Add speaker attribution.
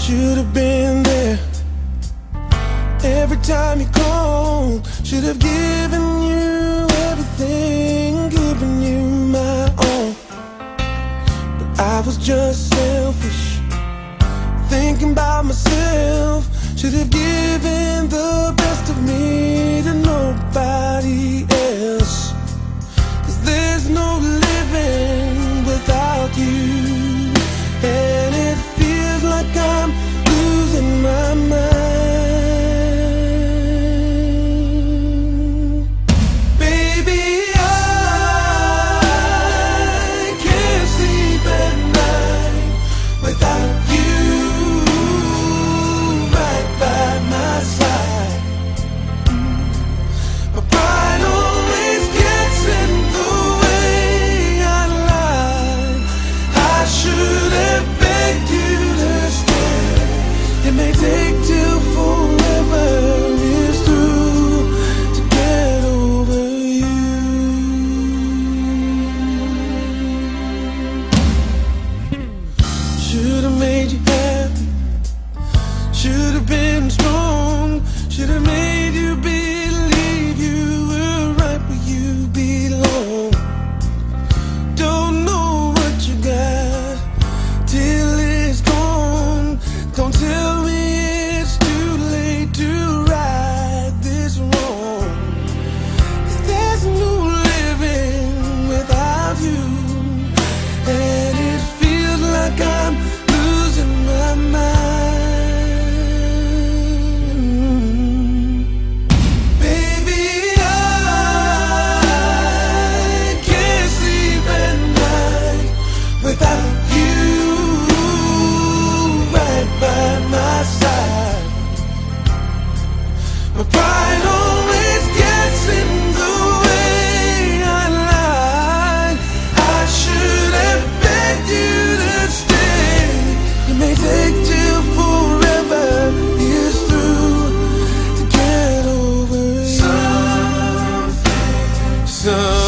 Speaker 1: Should have been there every time you called. Should have given you everything, given you my all. But I was just selfish, thinking about myself. Should have given the best of me to nobody else. 'Cause there's no living without you, and it feels like I'm losing my mind. Baby, I can't sleep at night without you right by my side. My pride always gets in the way. I lied, I should have begged you to stay. It may take till forever is through to get over you. Should have made you happy, should have been strong, should have made you believe you were right where you belong. Don't know what you got till it's gone. Don't tell me it's too late to right this wrong. 'Cause there's no living without you, and it feels like I'm losing my mind. Baby, I can't sleep at night without you right by my side. My pride always gets in the way. I lied, I should have begged you to stay. It may take till forever is through to get over you. Something